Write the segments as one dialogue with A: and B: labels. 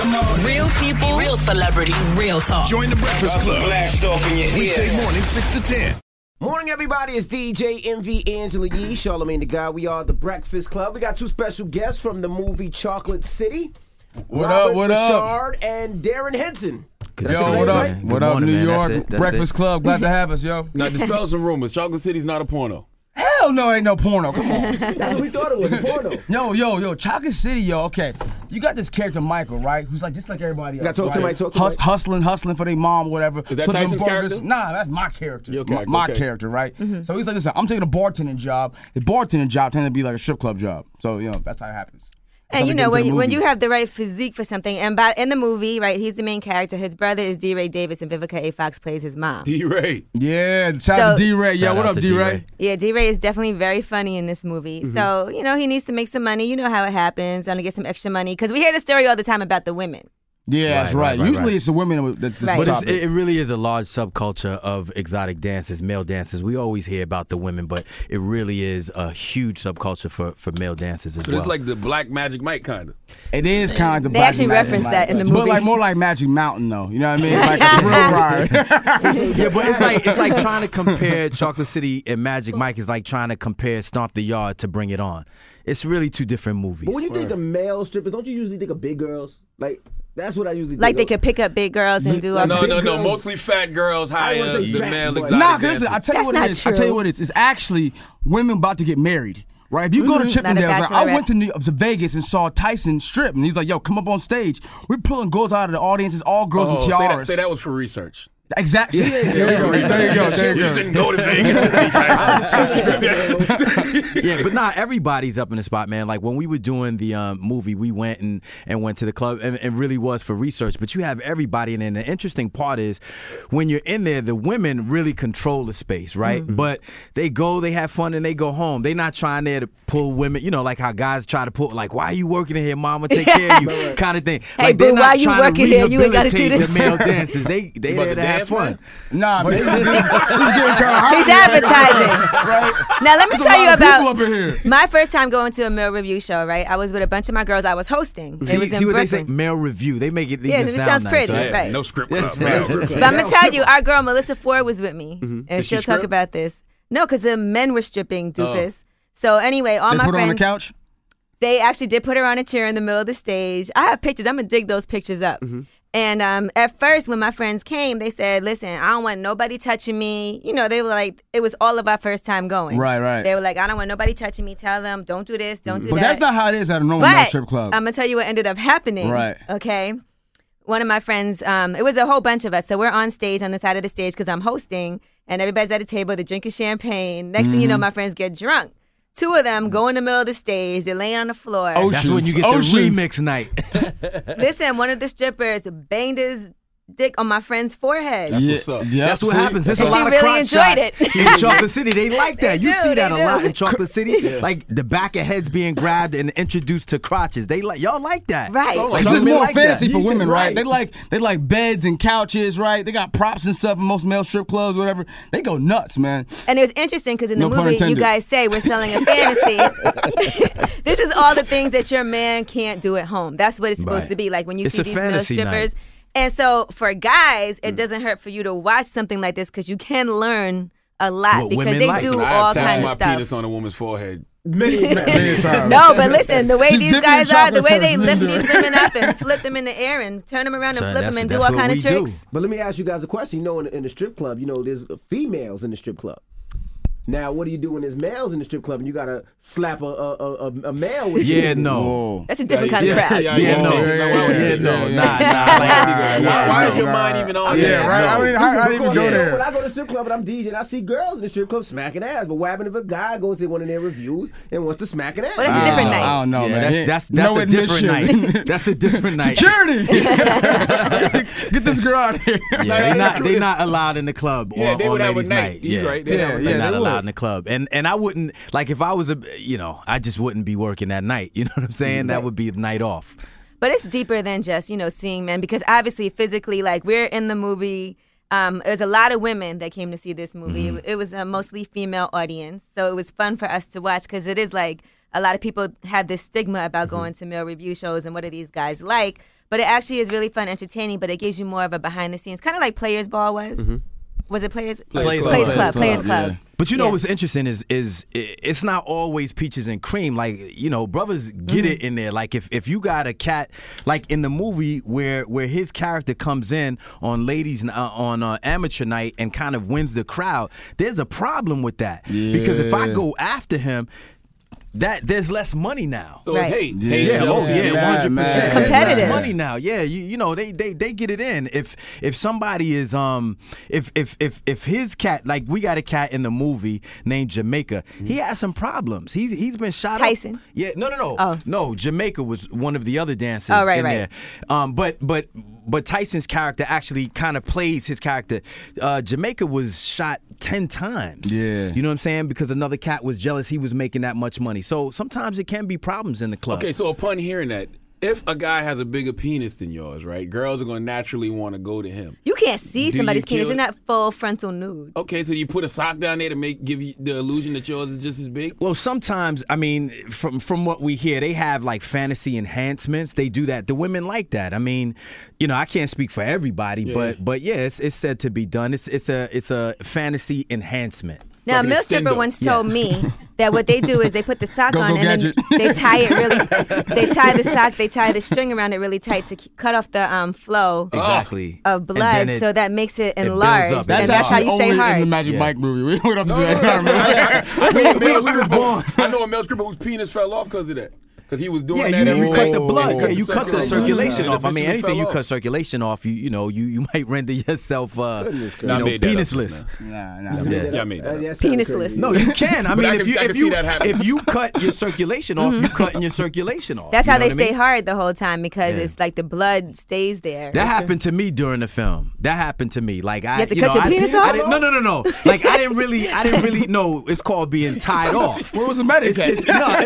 A: Real people, real celebrities, real talk.
B: Join the Breakfast Club.
C: Blast off in your ear.
B: Weekday morning, 6 to 10.
D: Morning, everybody. It's DJ MV Angela Yee, Charlamagne the God. We are the Breakfast Club. We got two special guests from the movie Chocolate City.
E: What
D: Robert
E: up?
D: Richard and Darren Henson.
E: Yo, what up?
D: Right?
E: What up, New York? Breakfast Club. Glad to have us, yo.
F: Now, dispel some rumors. Chocolate City's not a porno.
E: Hell no, ain't no porno. Come on.
D: That's what we thought it was, a porno.
E: Yo, Chocolate City, yo. Okay, you got this character Michael, right? Who's like just like everybody else.
D: You got to talk to Mike. Talk to Mike.
E: Hustling for their mom, whatever.
F: Is that
E: Flipping
F: Tyson's character?
E: Nah, that's my character.
F: Your character,
E: My
F: okay.
E: character, right? So he's like, listen, I'm taking a bartending job. The bartending job tended to be like a strip club job. So that's how it happens.
G: And you know, when you have the right physique for something, and in the movie, right, he's the main character. His brother is D. Ray Davis, and Vivica A. Fox plays his mom.
F: D-Ray.
E: Yeah, shout out to D-Ray. Yeah, what up, D-Ray?
G: Yeah, D. Ray is definitely very funny in this movie. So, he needs to make some money. You know how it happens. And to get some extra money. Because we hear the story all the time about the women.
E: Yeah, that's right. Usually it's the women that's the
H: But
E: topic.
H: it really is a large subculture of exotic dances, male dances. We always hear about the women, but it really is a huge subculture for male dancers as
F: So
H: well.
F: it's like the Black Magic Mike kind of.
E: It is kind of like the
G: They
E: Black
G: actually
E: Magic
G: reference
E: Mike,
G: that in the
E: but
G: movie.
E: like more like Magic Mountain, though. You know what I mean? Like a real ride.
H: Yeah, but it's like trying to compare Chocolate City and Magic Mike is like trying to compare Stomp the Yard to Bring It On. It's really two different movies.
D: But when you think of male strippers, don't you usually think of big girls? Like, that's what I usually think
G: Like they
D: of.
G: could pick up big girls and do all
F: No.
D: girls.
F: Mostly fat girls
D: I
F: hire
D: wasn't
F: the
D: fat,
F: male
D: but-
F: exotic
E: Nah, because listen, I
F: dancers.
E: tell you what
G: That's
E: it
G: not
E: is. I tell you
G: true.
E: what it is. It's actually women about to get married. Right, if you go to Chippendales,
G: not a
E: like, I
G: bachelorette.
E: went to Vegas and saw Tyson strip, and he's like, "Yo, come up on stage. We're pulling girls out of the audience. It's all girls in tiaras."
F: Say that was for research.
E: Exactly. There you go.
F: We just didn't go to Vegas to see Tyson.
H: Yeah, but not everybody's up in the spot, man. Like when we were doing the movie, we went and went to the club and really was for research. But you have everybody, and then the interesting part is when you're in there, the women really control the space, right? But they go, they have fun, and they go home. They're not trying there to pull women, like how guys try to pull, like, why are you working in here, mama? Take care of you, kind of thing.
G: Hey,
H: like,
G: boo,
H: they're not
G: why you
H: trying to
G: working here? You ain't gotta do
H: rehabilitate
G: this.
H: The male dancers, they there to have fun.
E: Nah, man, he's getting kind of hot.
G: He's advertising.
E: Right?
G: Now, let me
E: There's a
G: tell you
E: lot of people
G: about
E: up in here.
G: my first time going to a male review show, right? I was with a bunch of my girls I was hosting. It was in
H: See what they
G: Brooklyn.
H: say? Male review. They make it
G: Yeah,
H: even
G: it
H: sound
G: sounds
H: nice,
G: pretty,
H: right?
G: right.
F: No script club.
H: Right.
G: But I'm going to tell you, our girl Melissa Ford was with me. And
F: Did she
G: she'll talk
F: strip?
G: about this. No, because the men were stripping, doofus. So anyway, all
E: They
G: my
E: put her on
G: friends,
E: the couch.
G: they actually did put her on a chair in the middle of the stage. I have pictures. I'm going to dig those pictures up. And at first, when my friends came, they said, listen, I don't want nobody touching me. They were like, it was all of our first time going.
E: Right.
G: They were like, I don't want nobody touching me. Tell them, don't do this, don't do
E: But
G: that.
E: that's not how it is at a normal male
G: But
E: strip club.
G: I'm going to tell you what ended up happening.
E: Right.
G: Okay. One of my friends, it was a whole bunch of us. So we're on stage, on the side of the stage, because I'm hosting, and everybody's at a table. They're drinking champagne. Next thing you know, my friends get drunk. Two of them go in the middle of the stage. They're laying on the floor.
H: That's when you get
E: Oceans.
H: the remix night.
G: Listen, one of the strippers banged his dick on my friend's forehead.
F: That's what's up.
E: Yeah,
H: That's what
E: see?
H: happens. There's a
G: And she
H: lot of
G: really
H: crotch
G: enjoyed
H: shots
G: it.
H: in Chocolate City. They like that.
G: They
H: You
G: do,
H: see that
G: they
H: a lot
G: do.
H: in Chocolate City. Like the back of heads being grabbed and introduced to crotches. Y'all like that.
G: Right.
E: It's
H: Some
E: just
H: men
E: more
H: like
E: fantasy
H: that.
E: for women, right?
H: Right.
E: They like beds and couches, right? They got props and stuff in most male strip clubs, whatever. They go nuts, man.
G: And it was interesting because in the
E: No pun
G: movie, you
E: intended.
G: guys say we're selling a fantasy. This is all the things that your man can't do at home. That's what it's supposed
H: Right.
G: to be like when you
H: It's
G: see
H: a
G: these male
H: fantasy
G: strippers. And so for guys, it doesn't hurt for you to watch something like this because you can learn a lot
H: What
G: because
H: women
G: they
H: like.
G: do
F: I
G: all
F: have tapped
G: kind
F: my
G: of stuff.
F: penis on a woman's forehead.
D: Many times.
G: No, but listen, the way
E: Just
G: these
E: dip it in
G: guys are, the
E: chocolate
G: way they
E: first,
G: lift
E: then do
G: these
E: it.
G: women up and flip them in the air and turn them around and
H: Son,
G: flip them
H: that's-
G: and do
H: that's
G: all
H: what
G: kind of
H: we do.
G: tricks.
D: But let me ask you guys a question. In the strip club, there's females in the strip club. Now, what do you do when there's males in the strip club and you gotta slap a male with
H: Yeah,
D: you?
H: no.
E: Whoa.
G: That's a different kind of crowd.
H: Yeah,
E: Yeah,
H: no.
E: yeah,
H: No,
E: yeah.
H: nah.
F: Why is your mind even on
E: Yeah,
F: that?
E: right. I mean, how do you even go
D: When
E: there?
D: I go to the strip club and I'm DJing, I see girls in the strip club smacking ass. But what happens if a guy goes to one of their reviews and wants to smack an ass?
G: Well, that's a different night.
E: I don't know,
H: Yeah,
E: man.
H: that's
E: No
H: a different
E: admission.
H: night. That's a different night.
E: Security! Get this girl out of here.
H: Yeah, they not allowed in the club.
F: Yeah,
H: on,
F: they would
H: on
F: have a
H: ladies'
F: night.
H: night.
F: He's
H: Yeah,
F: right. They'd have a
E: Yeah,
H: they're
F: night.
H: not
E: they
H: allowed
E: would.
H: in the club. And I wouldn't, like, if I was I just wouldn't be working that night. You know what I'm saying? That would be the night off.
G: But it's deeper than just, seeing men because obviously physically, like we're in the movie. There's a lot of women that came to see this movie. It was a mostly female audience. So it was fun for us to watch because it is like a lot of people have this stigma about going to male review shows and what are these guys like. But it actually is really fun, entertaining, but it gives you more of a behind the scenes, kind of like Players Ball was. Was it Players Club? Players Club.
H: But you know what's interesting is it's not always peaches and cream. Like, you know, brothers get it in there. Like if you got a cat, like in the movie where his character comes in on ladies on amateur night and kind of wins the crowd, there's a problem with that. Because if I go after him, that there's less money now.
F: So it's hate.
H: Yeah, 100%.
G: It's competitive.
H: There's money now. Yeah, you know they get it in. If somebody is if his cat, like we got a cat in the movie named Jamaica, he has some problems. He's been shot
G: Tyson?
H: up. Yeah, no.
G: Oh.
H: No, Jamaica was one of the other dancers
G: right.
H: there. But Tyson's character actually kind of plays his character. Jamaica was shot 10 times.
E: Yeah.
H: You know what I'm saying? Because another cat was jealous he was making that much money. So sometimes it can be problems in the club.
F: Okay, so upon hearing that, if a guy has a bigger penis than yours, right, girls are going to naturally want to go to him.
G: You can't see
F: Do
G: somebody's
F: you kill
G: penis. They're
F: it?
G: not full frontal nude.
F: Okay, so you put a sock down there to give you the illusion that yours is just as big?
H: Well, sometimes, I mean, from what we hear, they have like fantasy enhancements. They do that. The women like that. I mean, you know, I can't speak for everybody, but yeah, it's said to be done. It's a fantasy enhancement.
G: Now, a male stripper once told me that what they do is they put the sock on and then they tie it they tie the string around it really tight to cut off the flow of blood, so that makes it enlarged. And that's how you stay
E: only
G: hard.
E: in the Magic Mike movie. We went up to that.
F: I know a male stripper whose penis fell off because of that. Because he was doing that.
H: You cut the blood.
F: Yeah,
H: You cut the circulation off. I mean, anything you
F: fell
H: cut
F: off.
H: circulation off, you might render yourself penisless.
E: Nah.
F: Yeah, I made that up.
G: Penisless.
H: No, you can. I mean,
F: I can see that happening.
H: if you cut your circulation off, you cutting your circulation off.
G: That's
H: You
G: how
H: know
G: they
H: what I mean?
G: stay hard the whole time because it's like the blood stays there.
H: That happened to me during the film. That happened to me. Like I
G: had to cut your penis off?
H: No. Like I didn't really know. It's called being tied off.
E: Where was the medic?
H: I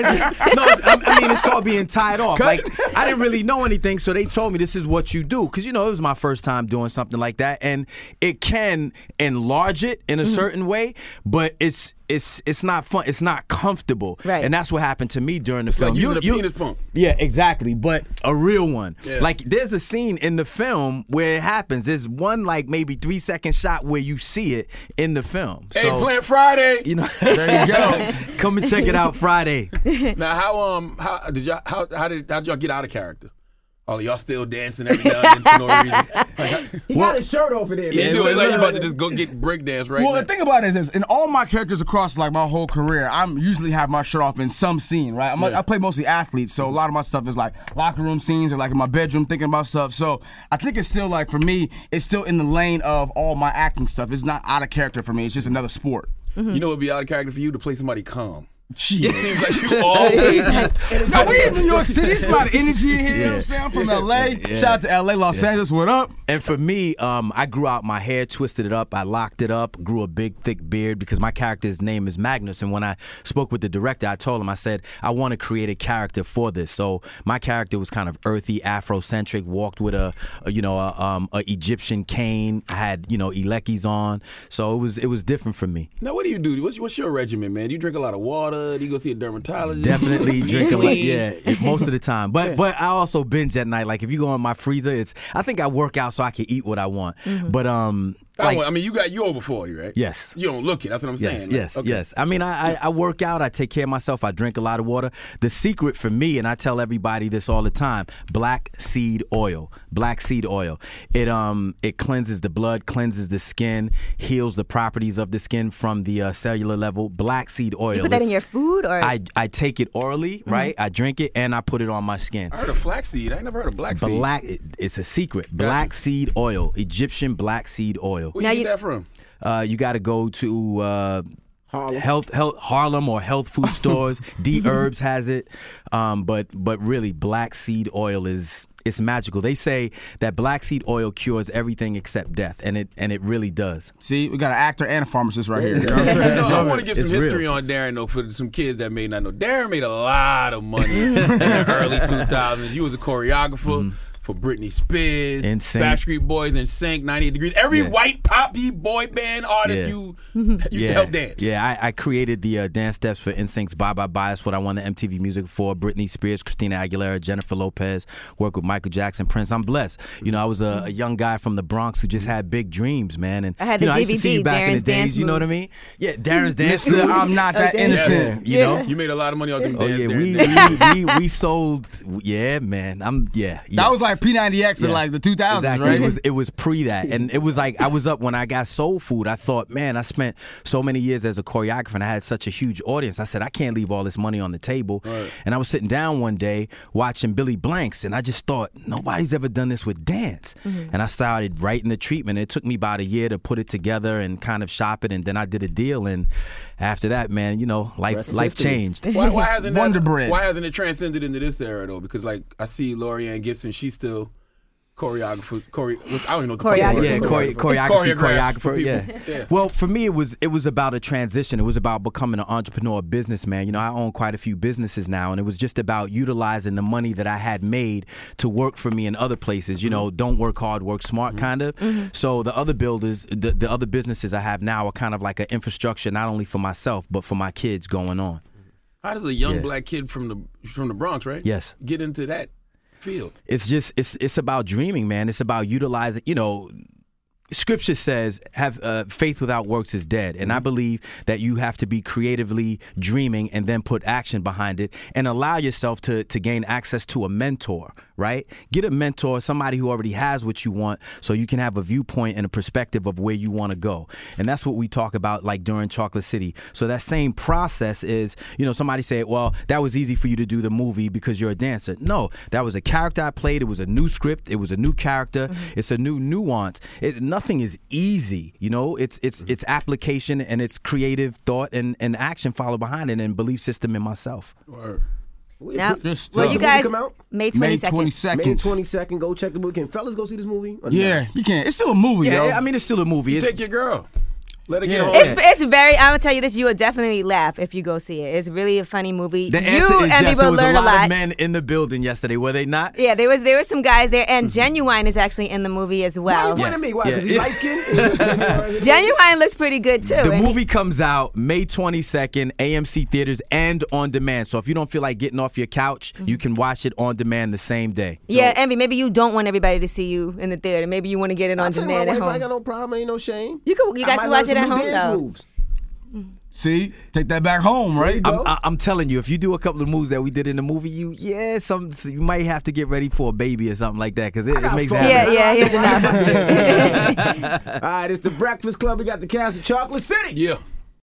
H: mean, it's called being tied off. Like I didn't really know anything, so they told me this is what you do. Because it was my first time doing something like that, and it can enlarge it in a certain way, but it's not fun. It's not comfortable,
G: right?
H: And that's what happened to me during the film.
F: Like using a penis pump.
H: Yeah, exactly. But a real one.
F: Yeah.
H: Like there's a scene in the film where it happens. There's one like maybe 3-second shot where you see it in the film.
F: Eggplant Friday.
H: You know,
E: There you go.
H: come and check it out Friday.
F: Now, how did y'all get out of character? Oh, y'all still dancing every now and then for no reason?
D: He got his shirt over there.
F: Yeah,
D: man.
F: do it like you about to just go get breakdance right
E: Well,
F: now.
E: the thing about it is, in all my characters across like my whole career, I'm usually have my shirt off in some scene, right? I play mostly athletes, so a lot of my stuff is like locker room scenes or like in my bedroom thinking about stuff. So I think it's still like for me, it's still in the lane of all my acting stuff. It's not out of character for me. It's just another sport.
F: You know what would be out of character for you? To play somebody calm.
E: Shit.
F: Seems like you always
E: No, we in New York City. It's a lot of energy in here. You know what I'm saying? I'm from LA. Shout out to LA, Los Angeles. What up?
H: And for me, I grew out my hair, twisted it up, I locked it up, grew a big, thick beard because my character's name is Magnus. And when I spoke with the director, I told him, I said, I want to create a character for this. So my character was kind of earthy, Afrocentric, walked with a Egyptian cane. I had, Ilekis on. So it was different for me.
F: Now, what do you do? What's your regimen, man? Do you drink a lot of water? Do you go see a dermatologist?
H: Definitely drink a lot.
F: Clean?
H: Yeah, most of the time. But I also binge at night. Like if you go in my freezer, I think I work out so I can eat what I want. But
F: you over 40, right?
H: Yes.
F: You don't look it. That's what I'm saying.
H: Yes. I mean, I work out. I take care of myself. I drink a lot of water. The secret for me, and I tell everybody this all the time: black seed oil. Black seed oil. It cleanses the blood, cleanses the skin, heals the properties of the skin from the cellular level. Black seed oil.
G: You put that in your food, or
H: I take it orally, right? I drink it and I put it on my skin.
F: I heard of flaxseed. I ain't never heard of black seed.
H: It's a secret. Black seed oil, Egyptian black seed oil.
F: Where you get that from?
H: You got to go to Harlem or health food stores. D Herbs has it, but really, black seed oil it's magical. They say that black seed oil cures everything except death, and it really does.
E: See, we got an actor and a pharmacist right here. You know what I'm saying?
F: I want to give some
H: It's
F: history
H: real.
F: on Darren, though, for some kids that may not know. Darren made a lot of money in the early 2000s. You was a choreographer for Britney Spears,
H: NSYNC.
F: Backstreet Boys, NSYNC, 98 Degrees. Every white poppy boy band artist you used to help dance.
H: Yeah, I created the dance steps for NSYNC's Bye Bye Bye. That's what I won the MTV Music for. Britney Spears, Christina Aguilera, Jennifer Lopez, worked with Michael Jackson, Prince. I'm blessed. You know, I was a young guy from the Bronx who just had big dreams, man. And
G: I had the
H: I used to see
G: DVD,
H: you back in the
G: Darren's
H: days.
G: Dance
H: You know what I
G: Moves.
H: mean? Yeah, Darren's Dance.
E: Mr. I'm not that innocent.
H: You know?
F: You made a lot of money off them
H: Oh
F: dance
H: yeah, we sold. Yeah, man.
E: That was like P90X in like the 2000s,
H: exactly.
E: right?
H: It was pre that, and it was like I was up when I got Soul Food. I thought, man, I spent so many years as a choreographer, and I had such a huge audience. I said, I can't leave all this money on the table.
F: Right.
H: And I was sitting down one day watching Billy Blanks, and I just thought, nobody's ever done this with dance. And I started writing the treatment. It took me about a year to put it together and kind of shop it, and then I did a deal. And after that, man, you know, life changed.
F: Why hasn't
E: Wonder Bread.
F: Why hasn't it transcended into this era though? Because like I see Lorianne Gibson, she's still choreographer. I don't even know what the fuck
G: Choreographer.
H: Yeah,
F: Choreographs for
H: choreographer.
F: people.
H: Yeah. Well, for me, it was about a transition. It was about becoming an entrepreneur, businessman. You know, I own quite a few businesses now, and it was just about utilizing the money that I had made to work for me in other places. You know, don't work hard, work smart, kind of. So the other builders, the other businesses I have now are kind of like an infrastructure, not only for myself but for my kids going on.
F: How does a young black kid from the Bronx, right?
H: Yes.
F: Get into that field?
H: It's just it's about dreaming, man. It's about utilizing. You know, Scripture says, "Have faith without works is dead," and I believe that you have to be creatively dreaming and then put action behind it, and allow yourself to gain access to a mentor. Right? Get a mentor, somebody who already has what you want, so you can have a viewpoint and a perspective of where you want to go. And that's what we talk about, like during Chocolate City. So that same process is, you know, somebody said, well, that was easy for you to do the movie because you're a dancer. No, that was a character I played. It was a new script. It was a new character. It's a new nuance. Nothing is easy. You know, it's application and it's creative thought and action followed behind it and belief system in myself.
F: Word.
G: Now,
E: Just,
G: well, you guys,
D: come out?
G: May 22nd.
E: May 22nd.
D: May 22nd. Go check the movie. Can fellas go see this movie? Or
E: Yeah,
D: not?
E: you can. It's still a movie, yo.
H: Yeah, I mean, it's still a movie.
F: Take your girl. Let her get
H: Yeah.
F: home.
G: It's very. I'm gonna tell you this. You will definitely laugh if you go see it. It's really a funny movie.
H: The
G: you
H: answer is
G: and
H: yes.
G: me
H: There
G: will
H: was a
G: learn
H: lot of men in the building yesterday, were they not?
G: Yeah, there were some guys there, and Genuine is actually in the movie as well.
D: Why you pointing at me? Why? Because
H: Yeah.
D: he's light skinned?
G: Genuine looks pretty good too.
H: The
G: and
H: movie comes out May 22nd, AMC theaters and on demand. So if you don't feel like getting off your couch, you can watch it on demand the same day.
G: Yeah, Envy, maybe you don't want everybody to see you in the theater. Maybe you want to get it on demand at
D: I ain't got
G: home.
D: no problem. Ain't no shame.
G: You guys can watch it at home though.
D: Moves.
E: See? Take that back home, right?
D: There you go.
H: I'm telling you, if you do a couple of moves that we did in the movie, you might have to get ready for a baby or something like that because it makes it happen.
G: Yeah, here's enough.
D: All right, it's the Breakfast Club. We got the cast of Chocolate City.
F: Yeah.